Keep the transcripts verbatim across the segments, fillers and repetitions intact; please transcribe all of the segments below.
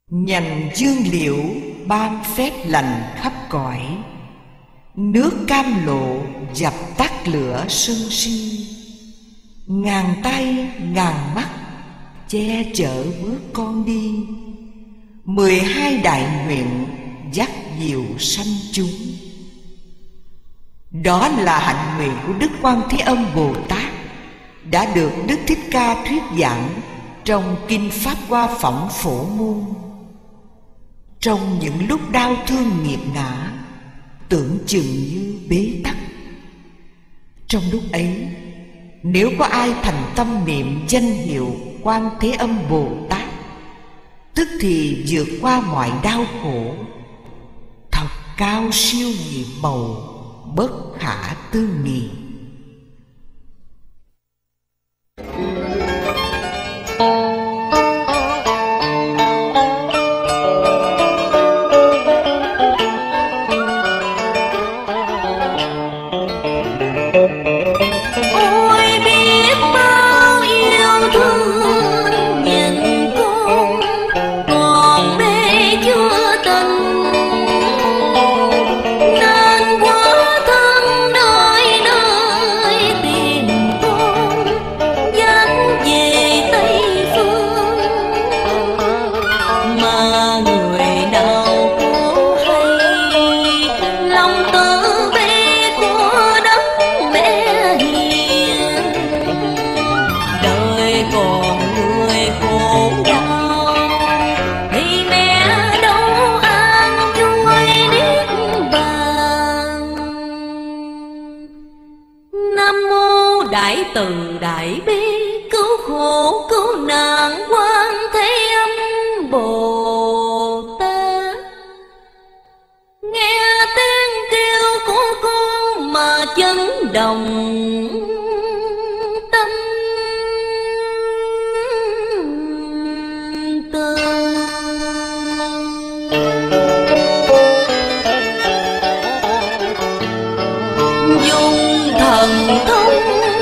Nhành dương liễu ban phép lành khắp cõi, nước cam lộ dập tắt lửa sân si. Ngàn tay ngàn mắt che chở bước con đi, mười hai đại nguyện dắt diệu sanh chúng. Đó là hạnh nguyện của Đức Quan Thế Âm Bồ Tát, đã được Đức Thích Ca thuyết giảng trong Kinh Pháp Hoa Phẩm Phổ Môn. Trong những lúc đau thương nghiệt ngã, tưởng chừng như bế tắc, trong lúc ấy, nếu có ai thành tâm niệm danh hiệu Quan Thế Âm Bồ Tát, tức thì vượt qua mọi đau khổ, thật cao siêu nhiệm màu, bất khả tư nghị. Từ đại bi cứu khổ cứu nạn Quan Thế Âm Bồ Tát, nghe tiếng kêu của con mà chấn động tâm tư. Dùng thần thông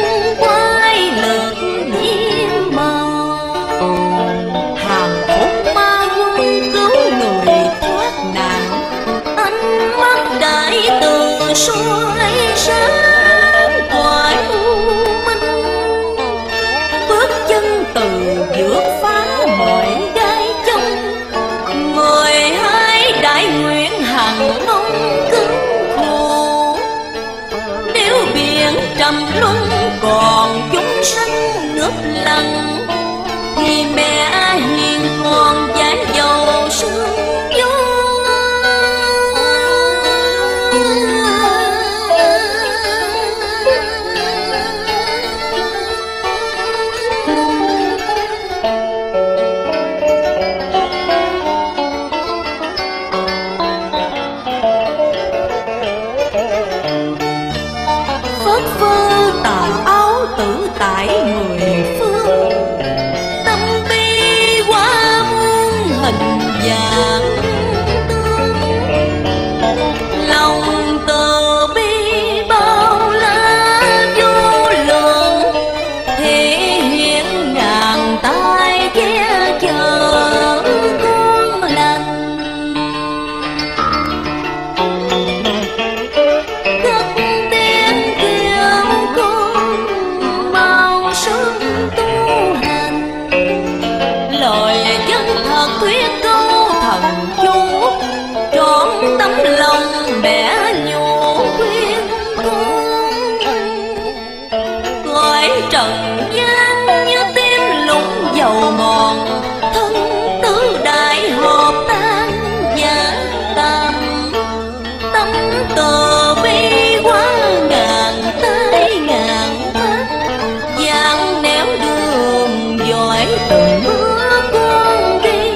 soi sáng cõi u minh, bước chân từ vượt phá mọi gai chân, mười hai đại nguyện hằng mong cứu khổ. Nếu biển trầm luân còn chúng sanh nước lặng, thì mẹ hiền còn giải dầu sương gió. Tại mười phương tâm bi qua muôn hình dạng tương, lòng từ bi bao la vô lượng, thể hiện ngàn tay che chở con lành. Cất tiếng kêu con sớm tu hành, lời chân thật thuyết câu thần chú, trọn tấm lòng mẹ nhủ khuyên con. Cõi trần gian như tim lũng dầu mòn, thân tứ đại hợp tan giả tàn. Tâm từ bi quá ngàn tay ngàn mắt, dạng nẻo đường dõi từng bước con đi.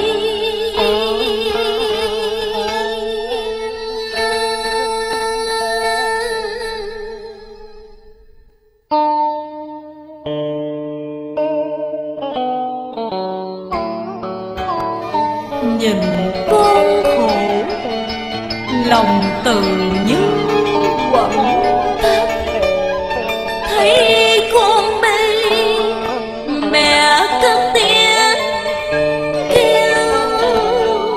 Nhìn con khổ, lòng từ như quặn thắt, thấy con mê mẹ cất tiếng kêu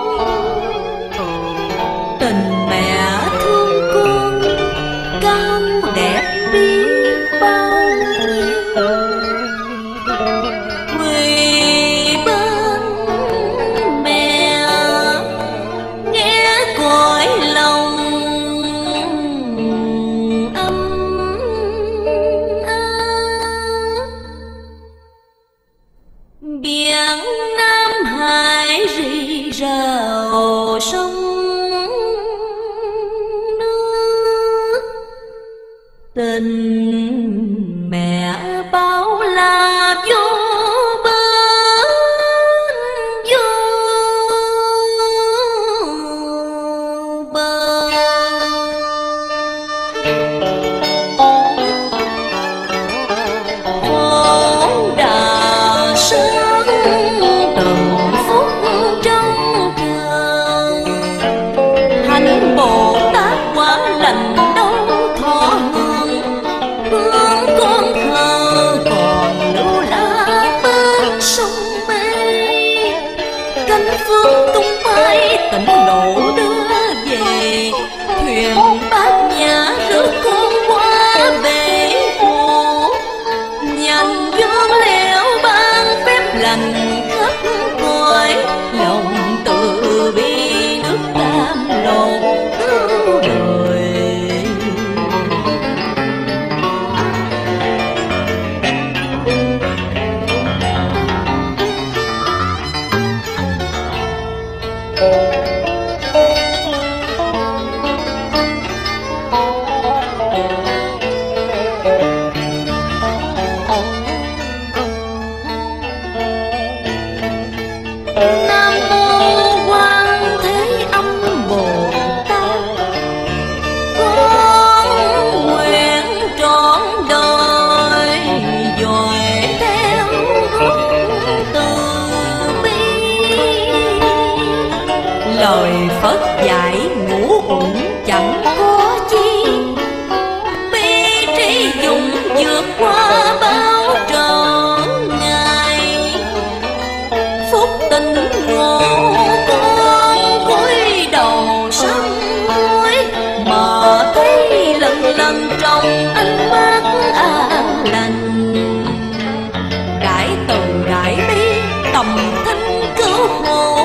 Giang Nam Hải rì rào sông nước, tình mẹ bao la vô bến vô bờ. Khổ đà sơn từng phút trong chờ, hành Bồ Tát quả lành đâu thọ hưởng, hướng con thơ còn lưu lá bên sông mây. Cánh phương tung bay tỉnh độ đưa về, thuyền bát nhã rước con qua bể hồ. Nhành dương lẽo ban phép lành khắp cõi, lòng từ bi nước tam lộn cứu đời. Nam mô Quan Thế Âm Bồ Tát, con nguyện trọn đời dõi theo hướng từ bi. Lời Phật dạy ngũ uẩn chẳng có chi, bi trí dùng vượt qua bao trở ngại. Phúc tình ngộ con cúi đầu sám hối, mà thấy lần lần trong ánh mắt an lành. Đại từ đại bi tầm thinh cứu khổ,